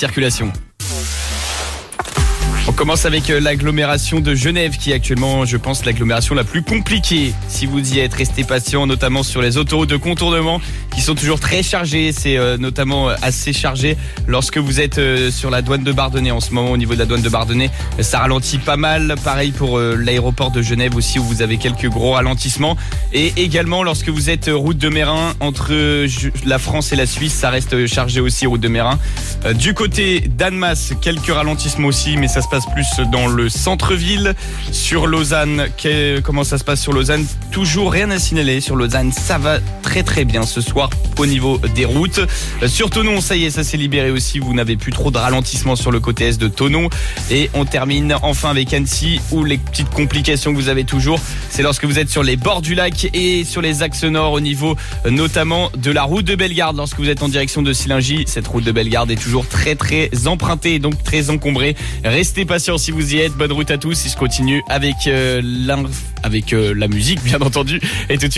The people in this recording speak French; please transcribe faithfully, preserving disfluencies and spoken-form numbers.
circulation. On commence avec l'agglomération de Genève qui est actuellement, je pense, l'agglomération la plus compliquée. Si vous y êtes, restez patient, notamment sur les autoroutes de contournement qui sont toujours très chargées. C'est euh, notamment assez chargé lorsque vous êtes euh, sur la douane de Bardonnay. En ce moment, au niveau de la douane de Bardonnay, ça ralentit pas mal. Pareil pour euh, l'aéroport de Genève aussi, où vous avez quelques gros ralentissements. Et également, lorsque vous êtes euh, route de Meyrin, entre euh, la France et la Suisse, ça reste chargé aussi, route de Meyrin. Euh, du côté d'Annemasse, quelques ralentissements aussi, mais ça se passe plus dans le centre-ville. Sur Lausanne, que, comment ça se passe sur Lausanne? Toujours rien à signaler sur Lausanne, ça va très très bien ce soir au niveau des routes. Euh, sur Thonon, ça y est, ça s'est libéré aussi, vous n'avez plus trop de ralentissement sur le côté est de Thonon. Et on termine enfin avec Annecy, où les petites complications que vous avez toujours, c'est lorsque vous êtes sur les bords du lac et sur les axes nord, au niveau euh, notamment de la route de Bellegarde. Lorsque vous êtes en direction de Sillingy, cette route de Bellegarde est toujours très très empruntée, donc très encombrée. Restez patient si vous y êtes. Bonne route à tous. Et je continue avec euh, avec euh, la musique, bien entendu. Et tout de suite